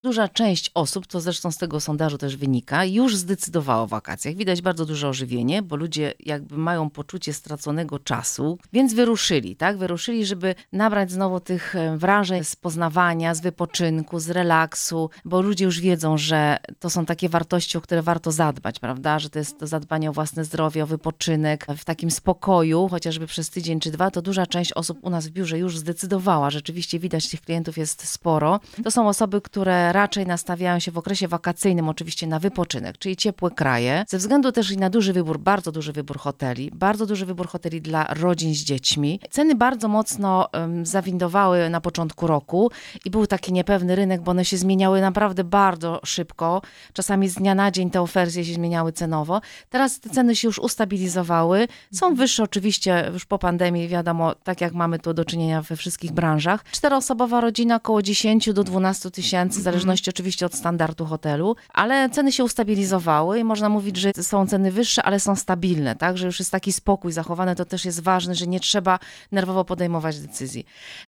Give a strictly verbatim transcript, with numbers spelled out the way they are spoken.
Duża część osób, to zresztą z tego sondażu też wynika, już zdecydowała o wakacjach. Widać bardzo duże ożywienie, bo ludzie jakby mają poczucie straconego czasu, więc wyruszyli, tak? Wyruszyli, żeby nabrać znowu tych wrażeń z poznawania, z wypoczynku, z relaksu, bo ludzie już wiedzą, że to są takie wartości, o które warto zadbać, prawda? Że to jest to zadbanie o własne zdrowie, o wypoczynek, w takim spokoju, chociażby przez tydzień czy dwa, to duża część osób u nas w biurze już zdecydowała. Rzeczywiście widać, tych klientów jest sporo. To są osoby, które raczej nastawiają się w okresie wakacyjnym oczywiście na wypoczynek, czyli ciepłe kraje, ze względu też i na duży wybór, bardzo duży wybór hoteli, bardzo duży wybór hoteli dla rodzin z dziećmi. Ceny bardzo mocno um, zawindowały na początku roku i był taki niepewny rynek, bo one się zmieniały naprawdę bardzo szybko. Czasami z dnia na dzień te oferty się zmieniały cenowo. Teraz te ceny się już ustabilizowały. Są wyższe oczywiście już po pandemii, wiadomo, tak jak mamy tu do czynienia we wszystkich branżach. Czteroosobowa rodzina około dziesięć do dwunastu tysięcy, w zależności oczywiście od standardu hotelu, ale ceny się ustabilizowały i można mówić, że są ceny wyższe, ale są stabilne, tak, że już jest taki spokój zachowany, to też jest ważne, że nie trzeba nerwowo podejmować decyzji.